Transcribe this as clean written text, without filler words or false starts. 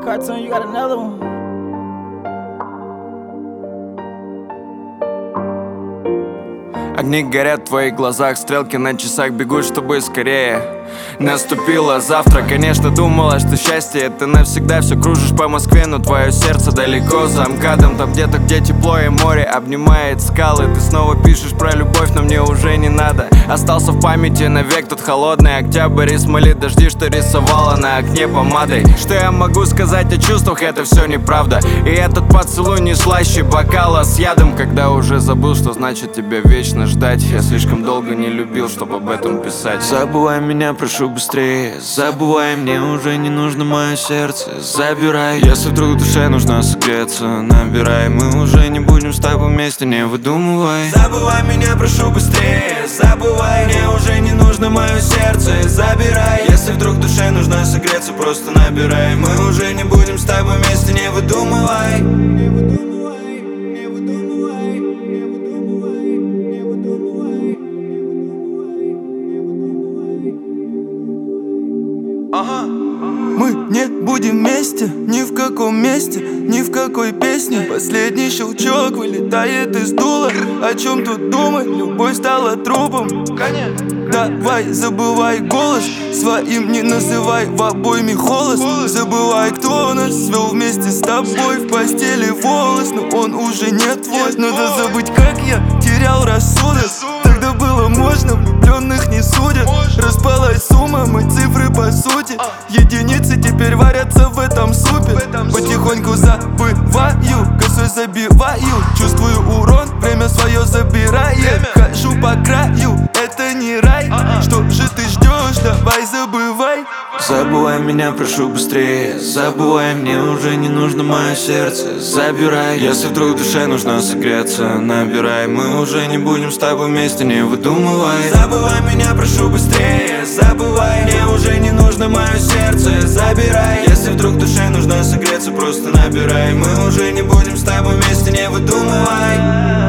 Cartoon, you got another one. Огни горят в твоих глазах, стрелки на часах бегут, чтобы скорее наступило завтра. Конечно, думала, что счастье это навсегда. Все кружишь по Москве, но твое сердце далеко за МКАДом. Там где-то, где тепло и море обнимает скалы. Ты снова пишешь про любовь, но мне уже не надо. Остался в памяти навек тот холодный октябрь и смоли дожди, что рисовала на окне помадой. Что я могу сказать о чувствах, это все неправда. И этот поцелуй не слаще бокала с ядом. Когда уже забыл, что значит тебя вечно ждать. Я слишком долго не любил, чтобы об этом писать. Забывай меня, прошу быстрее. Забывай, мне уже не нужно мое сердце. Забирай, если вдруг душе нужно согреться. Набирай, мы уже не будем с тобой вместе, не выдумывай. Забывай меня, прошу быстрее. Забывай, мне уже не нужно мое сердце. Забирай, если вдруг душе нужно согреться, просто набирай. Мы уже не будем с тобой вместе, не выдумывай. Мы не будем вместе, ни в каком месте, ни в какой песне. Последний щелчок вылетает из дула. О чем тут думать, любовь стала трупом. Давай, забывай голос, своим не называй в обойме холос. Забывай, кто нас свел вместе с тобой. В постели волос, но он уже не твой. Надо забыть, как я терял рассудок. Тогда было можно, влюбленных не судят. Распалась сумма, мы цифры по сути. Единицы теперь варятся в этом супе. Потихоньку забываю, косой забиваю. Чувствую урон, время свое забирает. Хожу по краю, это не рай. Что же ты ждешь, давай забывай. Забывай меня, прошу быстрее. Забывай, мне уже не нужно мое сердце. Забирай, если вдруг душе нужно согреться. Набирай, мы уже не будем с тобой вместе, не выдумывай. Забывай меня, прошу быстрее. Забывай, мне уже не нужно мое сердце. Забирай, если вдруг душе нужно согреться, просто набирай. Мы уже не будем с тобой вместе, не выдумывай.